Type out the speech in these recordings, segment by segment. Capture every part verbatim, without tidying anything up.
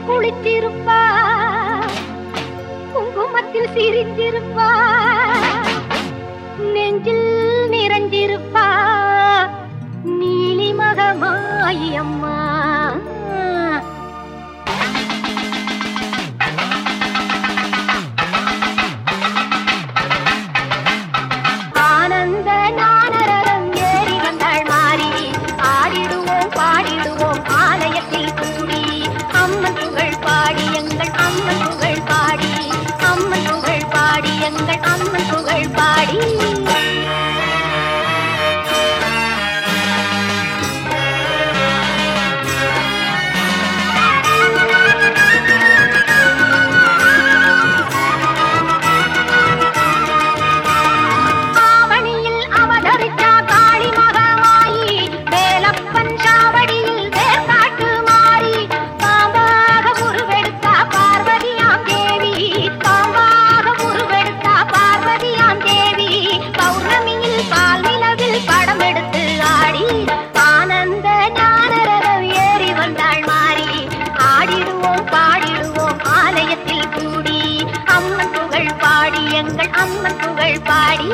குளிச்சிருப்பா, குங்குமத்தில் சிரிச்சிருப்பா, நெஞ்சில் நிறைஞ்சிருப்பா நீலி மகமாயி அம்மா. ஆனந்த நானரரம் ஏறி வந்தாள் மாறி, ஆடிடுவோம் பாடிடுவோம் ஆலயத்தில் கூடி, அம்மன் புகழ் பாடி எங்கள் அம்மன் புகழ் பாடி, அம்மன் புகழ் பாடி எங்கள் அம்மன் புகழ் பாடி. எங்கள் அம்மன் புகழ் பாடி.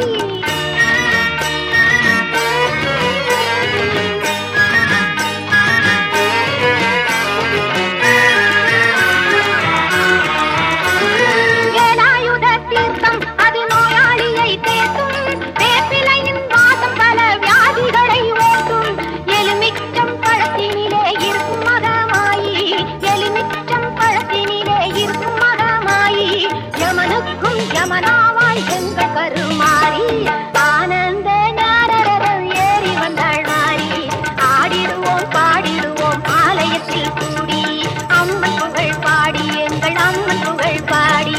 வேலாயுத தீர்த்தம் அது நோயாளியை தேற்றும், வேப்பிலையின் வாசம் பல வியாதிகளை ஓட்டும், எலுமிச்சம் பழத்தினிலே இருக்கும் மகமாயி, எலுமிச்சம் பழத்தினிலே இருக்கும் மகமாயி, யமனுக்கும் யமனாவாய் எங்கள் கருமாறி. ஆனந்த ஞானரதம் ஏறி வந்தாள் மாறி, ஆடிடுவோம் பாடிடுவோம் ஆலயத்தில் கூடி, அம்மன் புகழ் பாடி எங்கள் அம்மன் புகழ் பாடி.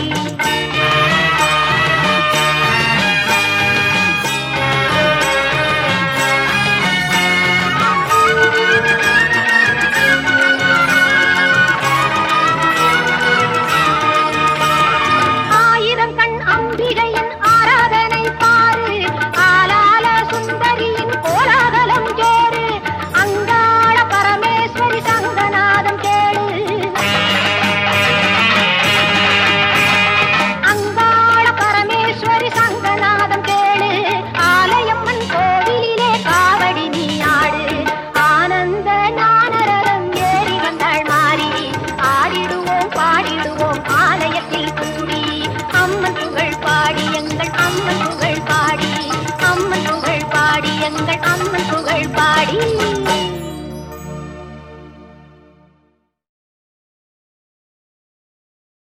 அம்மன் புகழ் பாடி எங்கள் அம்மன்